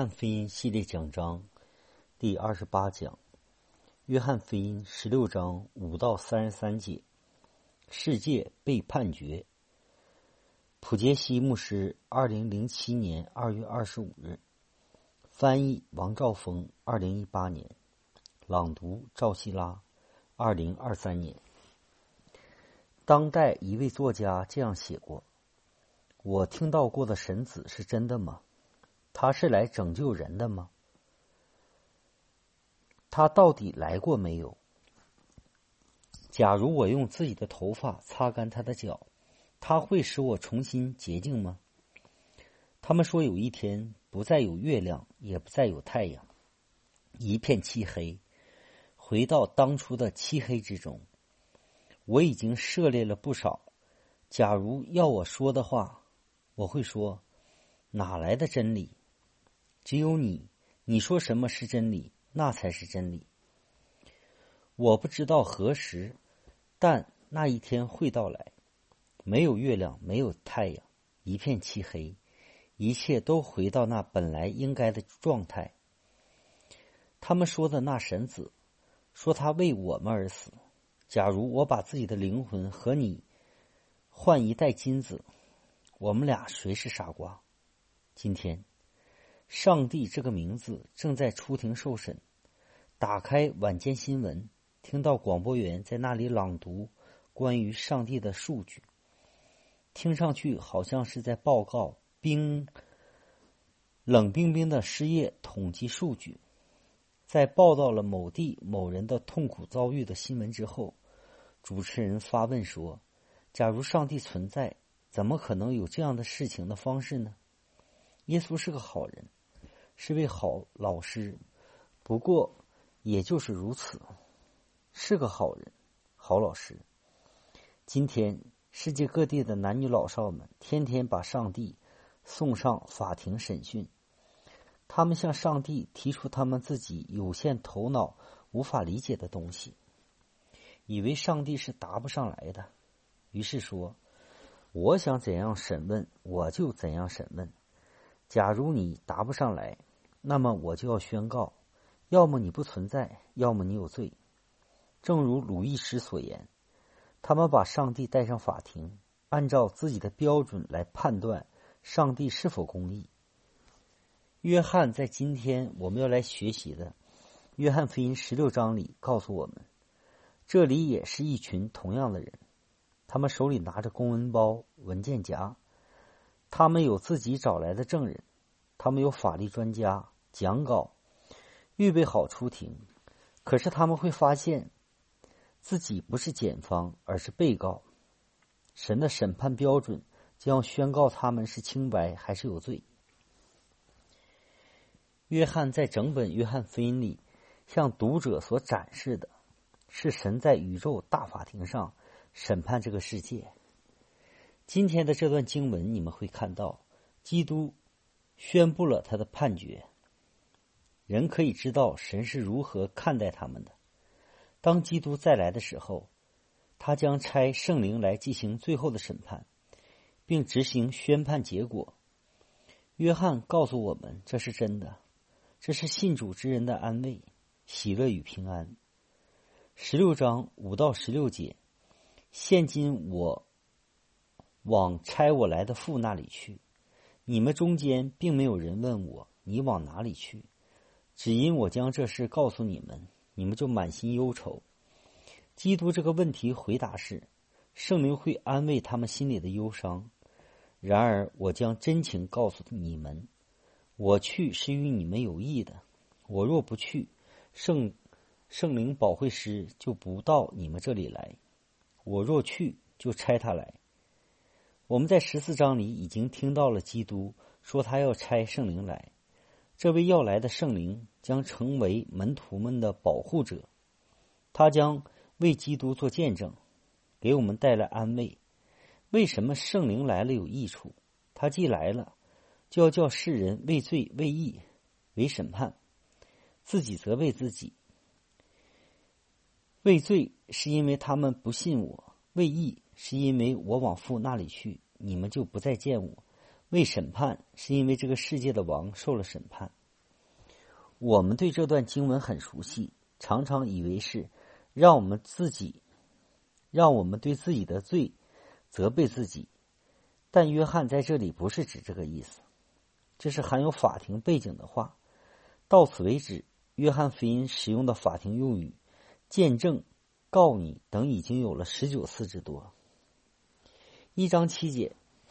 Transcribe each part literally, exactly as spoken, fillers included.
翰福音系列讲章第二十八讲，约翰福音十六章五到三十三节，世界被判决。普杰西牧师，二零零七年二月二十五日，翻译王兆峰，二零一八年，朗读赵希拉，二零二三年。当代一位作家这样写过：我听到过的神子是真的吗？他是来拯救人的吗？他到底来过没有？假如我用自己的头发擦干他的脚，他会使我重新洁净吗？他们说有一天不再有月亮，也不再有太阳，一片漆黑，回到当初的漆黑之中。我已经涉猎了不少，假如要我说的话，我会说：哪来的真理？只有你，你说什么是真理，那才是真理。我不知道何时，但那一天会到来。没有月亮，没有太阳，一片漆黑，一切都回到那本来应该的状态。他们说的那神子，说他为我们而死。假如我把自己的灵魂和你换一袋金子，我们俩谁是傻瓜？今天上帝这个名字正在出庭受审。打开晚间新闻，听到广播员在那里朗读关于上帝的数据，听上去好像是在报告冰冷冰冰的失业统计数据。在报道了某地某人的痛苦遭遇的新闻之后，主持人发问说：假如上帝存在，怎么可能有这样的事情的方式呢？耶稣是个好人，是位好老师，不过也就是如此，是个好人，好老师。今天世界各地的男女老少们天天把上帝送上法庭审讯，他们向上帝提出他们自己有限头脑无法理解的东西，以为上帝是答不上来的，于是说：我想怎样审问我就怎样审问，假如你答不上来，那么我就要宣告，要么你不存在，要么你有罪。正如鲁易斯所言，他们把上帝带上法庭，按照自己的标准来判断上帝是否公义。约翰在今天我们要来学习的约翰福音十六章里告诉我们，这里也是一群同样的人，他们手里拿着公文包、文件夹，他们有自己找来的证人，他们有法律专家、讲稿，预备好出庭。可是他们会发现自己不是检方，而是被告。神的审判标准将宣告他们是清白还是有罪。约翰在整本约翰福音里向读者所展示的是神在宇宙大法庭上审判这个世界。今天的这段经文你们会看到，基督宣布了他的判决。人可以知道神是如何看待他们的。当基督再来的时候，他将差圣灵来进行最后的审判，并执行宣判结果。约翰告诉我们这是真的，这是信主之人的安慰、喜乐与平安。十六章五到十六节，现今我往差我来的父那里去，你们中间并没有人问我，你往哪里去？只因我将这事告诉你们，你们就满心忧愁。基督这个问题回答是，圣灵会安慰他们心里的忧伤。然而我将真情告诉你们，我去是与你们有益的。我若不去，圣圣灵保惠师就不到你们这里来。我若去，就差他来。我们在十四章里已经听到了基督说他要差圣灵来，这位要来的圣灵将成为门徒们的保护者，他将为基督做见证，给我们带来安慰。为什么圣灵来了有益处？他既来了，就要叫世人为罪、为义、为审判，自己责备自己。为罪是因为他们不信我，为义是因为我往父那里去，你们就不再见我。为审判是因为这个世界的王受了审判。 我们对这段经文很熟悉，常常以为是让我们自己，让我们对自己的罪责备自己。但约翰在这里不是指这个意思，这是含有法庭背景的话。到此为止，约翰福音使用的法庭用语见证、告你等已经有了十九次之多。一章七节，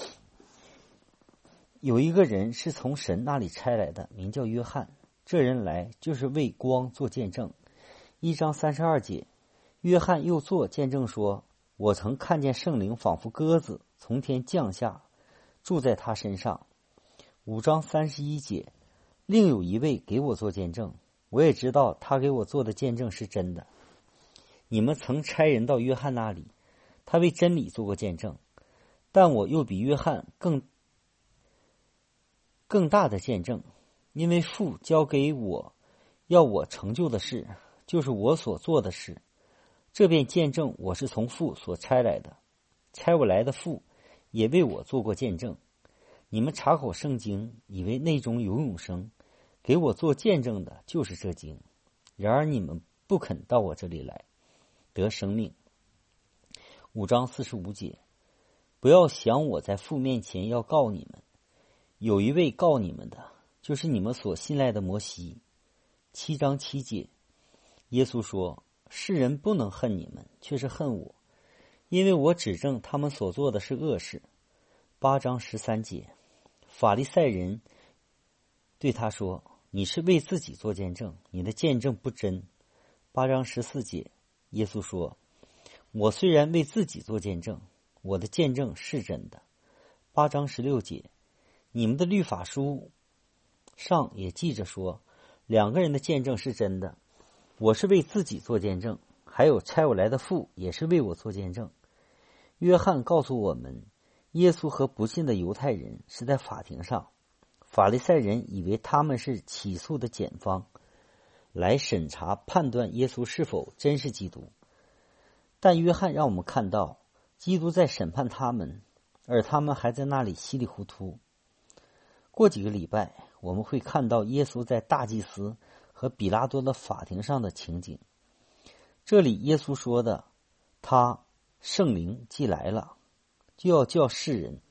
有一个人是从神那里差来的，名叫约翰，这人来就是为光做见证。一章三十二节，约翰又做见证说，我曾看见圣灵仿佛鸽子从天降下，住在他身上。五章三十一节，另有一位给我做见证，我也知道他给我做的见证是真的。你们曾差人到约翰那里，他为真理做过见证，但我又比约翰更更大的见证，因为父交给我要我成就的事，就是我所做的事，这便见证我是从父所差来的。差我来的父也为我做过见证。你们查口圣经，以为内中有永生，给我做见证的就是这经。然而你们不肯到我这里来，得生命。五章四十五节，不要想我在父面前要告你们，有一位告你们的，就是你们所信赖的摩西。七章七节，耶稣说，世人不能恨你们，却是恨我，因为我指证他们所做的是恶事。八章十三节，法利赛人对他说，你是为自己做见证，你的见证不真。八章十四节，耶稣说，我虽然为自己做见证，我的见证是真的。八章十六节，你们的律法书上也记着说，两个人的见证是真的，我是为自己做见证，还有差我来的父也是为我做见证。约翰告诉我们，耶稣和不信的犹太人是在法庭上，法利赛人以为他们是起诉的检方，来审查判断耶稣是否真是基督。但约翰让我们看到，基督在审判他们，而他们还在那里稀里糊涂。过几个礼拜，我们会看到耶稣在大祭司和比拉多的法庭上的情景。这里耶稣说的，他圣灵既来了，就要叫世人，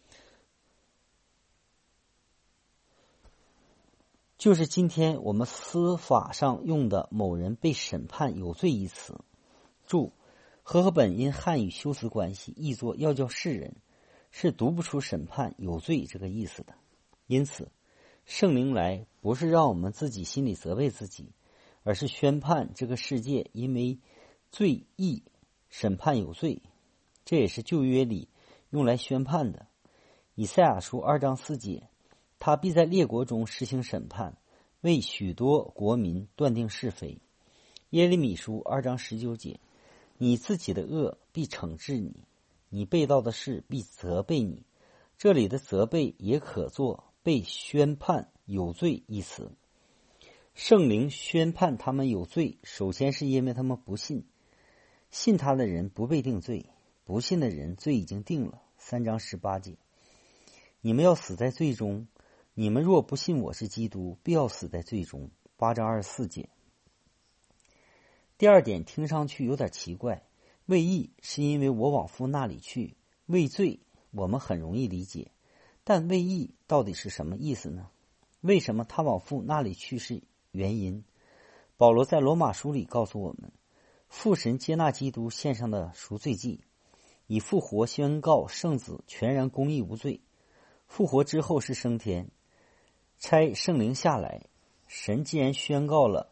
就是今天我们司法上用的某人被审判有罪一词。注：和合本因汉语修辞关系译作要叫世人，是读不出审判有罪这个意思的。因此圣灵来不是让我们自己心里责备自己，而是宣判这个世界因为罪义审判有罪，这也是旧约里用来宣判的。以赛亚书二章四节，他必在列国中施行审判，为许多国民断定是非。耶利米书二章十九节，你自己的恶必惩治你，你被盗的事必责备你。这里的责备也可作被宣判有罪一词。圣灵宣判他们有罪，首先是因为他们不信，信他的人不被定罪，不信的人罪已经定了。三章十八节，你们要死在罪中，你们若不信我是基督，必要死在罪中。八章二十四节。第二点听上去有点奇怪，为义是因为我往父那里去，为罪我们很容易理解，但为义到底是什么意思呢？为什么他往父那里去是原因？保罗在罗马书里告诉我们，父神接纳基督献上的赎罪祭，以复活宣告圣子全然公义无罪。复活之后是升天，差圣灵下来。神既然宣告了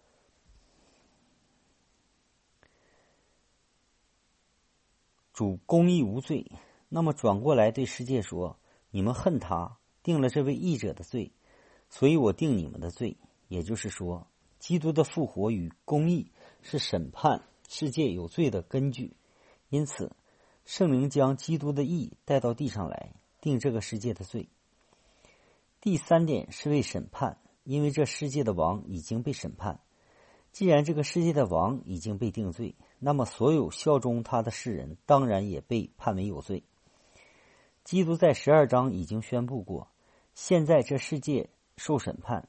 主公义无罪，那么转过来对世界说，你们恨他，定了这位义者的罪，所以我定你们的罪。也就是说，基督的复活与公义是审判世界有罪的根据。因此圣灵将基督的义带到地上来，定这个世界的罪。第三点是为审判，因为这世界的王已经被审判。既然这个世界的王已经被定罪，那么所有效忠他的世人当然也被判为有罪。基督在十二章已经宣布过，现在这世界受审判，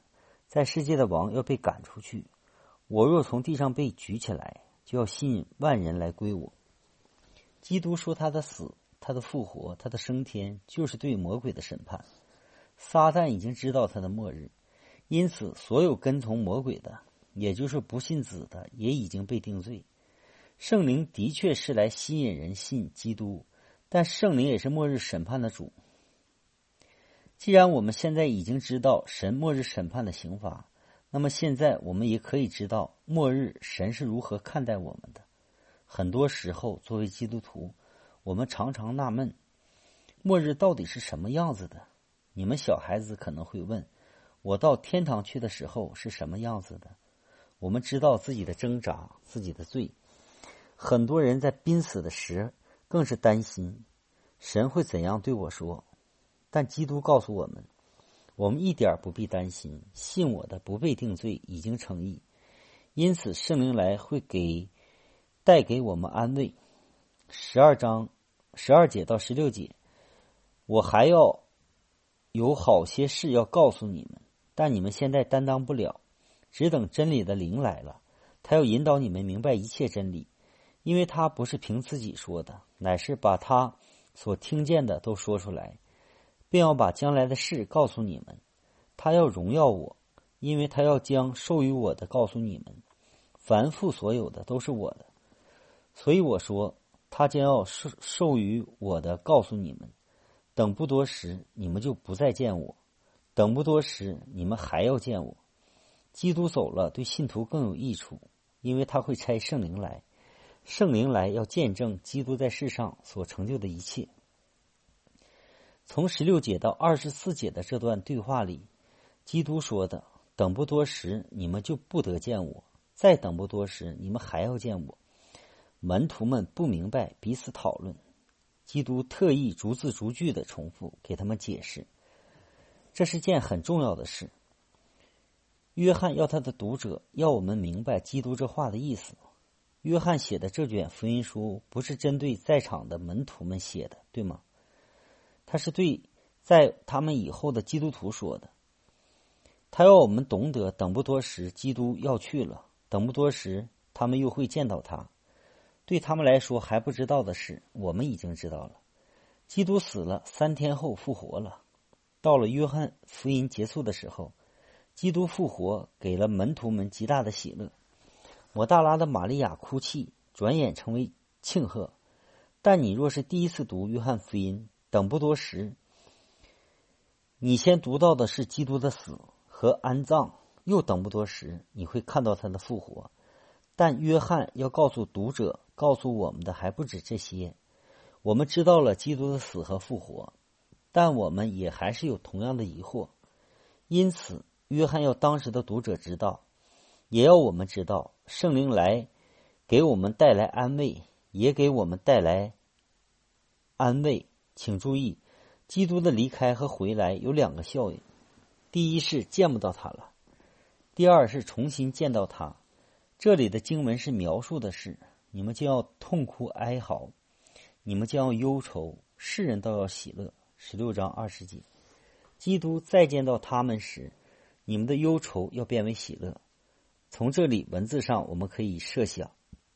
在世界的王要被赶出去，我若从地上被举起来，就要吸引万人来归我。基督说他的死，他的复活，他的升天，就是对魔鬼的审判。撒旦已经知道他的末日，因此所有跟从魔鬼的，也就是不信子的，也已经被定罪。圣灵的确是来吸引人信基督，但圣灵也是末日审判的主。既然我们现在已经知道神末日审判的刑罚，那么现在我们也可以知道末日神是如何看待我们的。很多时候作为基督徒，我们常常纳闷，末日到底是什么样子的？你们小孩子可能会问，我到天堂去的时候是什么样子的？我们知道自己的挣扎，自己的罪。很多人在濒死的时更是担心神会怎样对我说，但基督告诉我们，我们一点不必担心，信我的不被定罪，已经称义。因此圣灵来会给带给我们安慰。十二章十二节到十六节，我还要有好些事要告诉你们，但你们现在担当不了，只等真理的灵来了，他要引导你们明白一切真理，因为他不是凭自己说的，乃是把他所听见的都说出来，并要把将来的事告诉你们。他要荣耀我，因为他要将授予我的告诉你们。凡父所有的都是我的，所以我说他将要授授予我的告诉你们。等不多时，你们就不再见我；等不多时，你们还要见我。基督走了，对信徒更有益处，因为他会差圣灵来，圣灵来要见证基督在世上所成就的一切。从十六节到二十四节的这段对话里，基督说的等不多时，你们就不得见我；再等不多时，你们还要见我。门徒们不明白，彼此讨论。基督特意逐字逐句的重复给他们解释，这是件很重要的事。约翰要他的读者要我们明白基督这话的意思。约翰写的这卷福音书不是针对在场的门徒们写的，对吗？他是对在他们以后的基督徒说的。他要我们懂得，等不多时基督要去了，等不多时他们又会见到他。对他们来说还不知道的事，我们已经知道了。基督死了，三天后复活了。到了约翰福音结束的时候，基督复活给了门徒们极大的喜乐。抹大拉的玛利亚哭泣，转眼成为庆贺。但你若是第一次读约翰福音，等不多时，你先读到的是基督的死和安葬，又等不多时，你会看到他的复活。但约翰要告诉读者，告诉我们的还不止这些。我们知道了基督的死和复活，但我们也还是有同样的疑惑。因此约翰要当时的读者知道，也要我们知道，圣灵来给我们带来安慰，也给我们带来安慰。请注意，基督的离开和回来有两个效应。第一是见不到他了，第二是重新见到他。这里的经文是描述的是，你们将要痛哭哀嚎，你们将要忧愁，世人都要喜乐。十六章二十节，基督再见到他们时，你们的忧愁要变为喜乐。从这里文字上我们可以设想，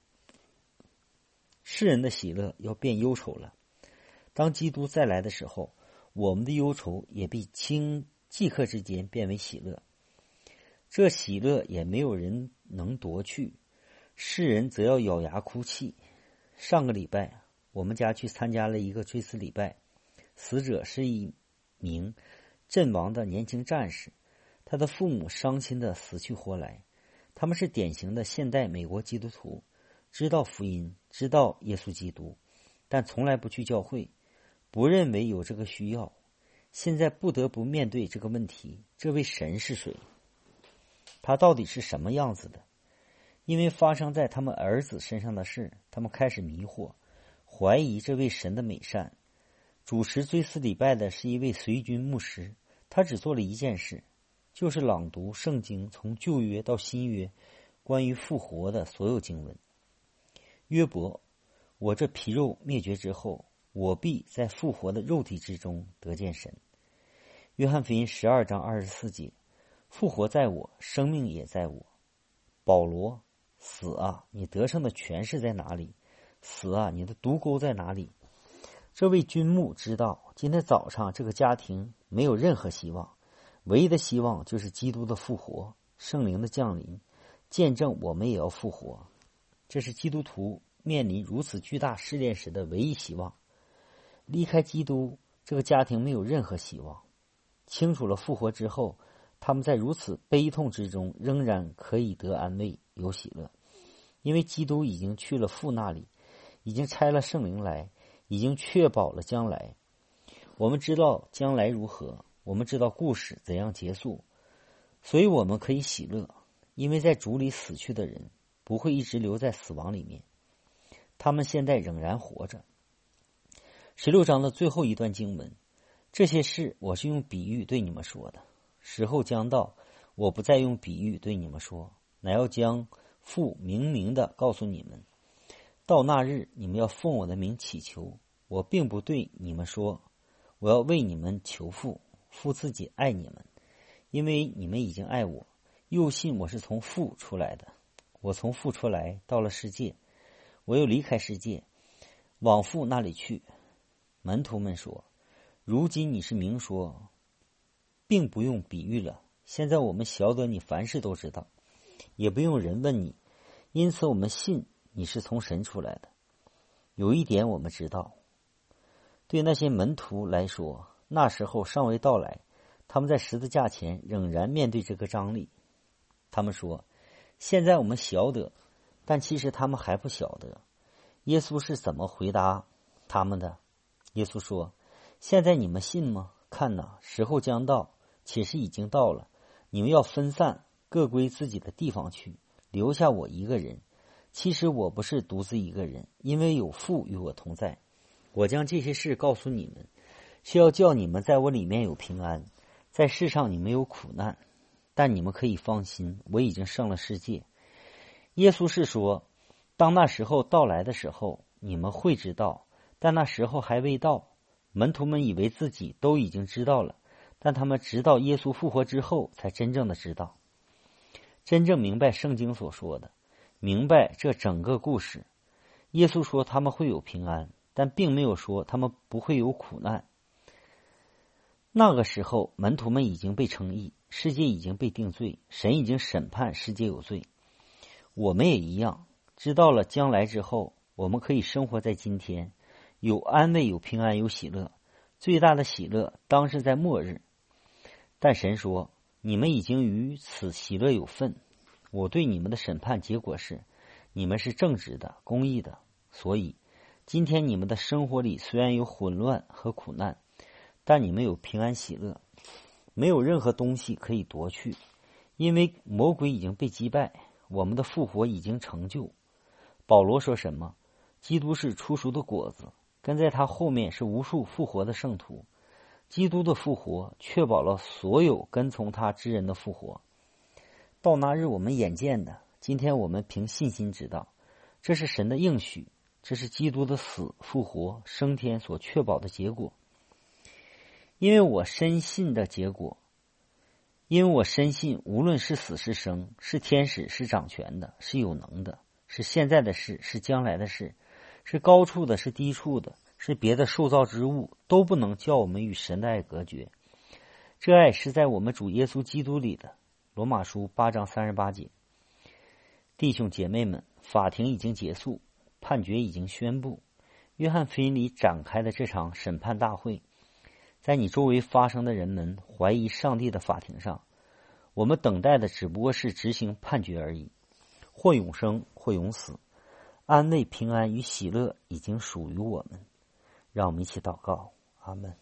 世人的喜乐要变忧愁了。当基督再来的时候，我们的忧愁也必顷即刻之间变为喜乐。这喜乐也没有人能夺去，世人则要咬牙哭泣。上个礼拜我们家去参加了一个追思礼拜，死者是一名阵亡的年轻战士，他的父母伤心的死去活来。他们是典型的现代美国基督徒，知道福音，知道耶稣基督，但从来不去教会，不认为有这个需要。现在不得不面对这个问题，这位神是谁？他到底是什么样子的？因为发生在他们儿子身上的事，他们开始迷惑，怀疑这位神的美善。主持追思礼拜的是一位随军牧师，他只做了一件事，就是朗读圣经从旧约到新约关于复活的所有经文。约伯，我这皮肉灭绝之后，我必在复活的肉体之中得见神。约翰福音十二章二十四节， 复活在我，生命也在我。保罗，死啊，你得胜的权势在哪里？死啊，你的毒钩在哪里？这位君牧知道，今天早上这个家庭没有任何希望，唯一的希望就是基督的复活，圣灵的降临，见证我们也要复活。这是基督徒面临如此巨大试炼时的唯一希望。离开基督，这个家庭没有任何希望。清楚了复活之后，他们在如此悲痛之中仍然可以得安慰，有喜乐，因为基督已经去了父那里，已经差了圣灵来，已经确保了将来。我们知道将来如何，我们知道故事怎样结束，所以我们可以喜乐，因为在主里死去的人不会一直留在死亡里面，他们现在仍然活着。十六章的最后一段经文，这些事我是用比喻对你们说的，时候将到，我不再用比喻对你们说，乃要将父明明的告诉你们。到那日，你们要奉我的名祈求，我并不对你们说，我要为你们求父，父自己爱你们，因为你们已经爱我，又信我是从父出来的。我从父出来，到了世界，我又离开世界，往父那里去。门徒们说，如今你是明说，并不用比喻了，现在我们晓得你凡事都知道，也不用人问你，因此我们信你是从神出来的。有一点我们知道，对那些门徒来说，那时候尚未到来，他们在十字架前仍然面对这个张力。他们说，现在我们晓得，但其实他们还不晓得。耶稣是怎么回答他们的？耶稣说，现在你们信吗？看哪，时候将到，且是已经到了，你们要分散，各归自己的地方去，留下我一个人。其实我不是独自一个人，因为有父与我同在。我将这些事告诉你们，是要叫你们在我里面有平安，在世上你们有苦难，但你们可以放心，我已经胜了世界。耶稣是说，当那时候到来的时候，你们会知道，但那时候还未到。门徒们以为自己都已经知道了，但他们直到耶稣复活之后才真正的知道，真正明白圣经所说的，明白这整个故事。耶稣说他们会有平安，但并没有说他们不会有苦难。那个时候门徒们已经被称义，世界已经被定罪，神已经审判世界有罪。我们也一样，知道了将来之后，我们可以生活在今天，有安慰，有平安，有喜乐。最大的喜乐当是在末日。但神说，你们已经于此喜乐有份。我对你们的审判结果是，你们是正直的，公义的。所以今天你们的生活里虽然有混乱和苦难，但你们有平安喜乐，没有任何东西可以夺去，因为魔鬼已经被击败，我们的复活已经成就。保罗说什么？基督是初熟的果子，跟在他后面是无数复活的圣徒。基督的复活确保了所有跟从他之人的复活。到那日我们眼见的，今天我们凭信心知道，这是神的应许，这是基督的死、复活、升天所确保的结果。因为我深信的结果，因为我深信无论是死是生，是天使，是掌权的，是有能的，是现在的事，是将来的事，是高处的，是低处的，是别的受造之物，都不能叫我们与神的爱隔绝。这爱是在我们主耶稣基督里的。罗马书八章三十八节。弟兄姐妹们，法庭已经结束，判决已经宣布。约翰福音里展开的这场审判大会，在你周围发生的人们怀疑上帝的法庭上，我们等待的只不过是执行判决而已，或永生，或永死。安慰、平安与喜乐已经属于我们。让我们一起祷告，阿们。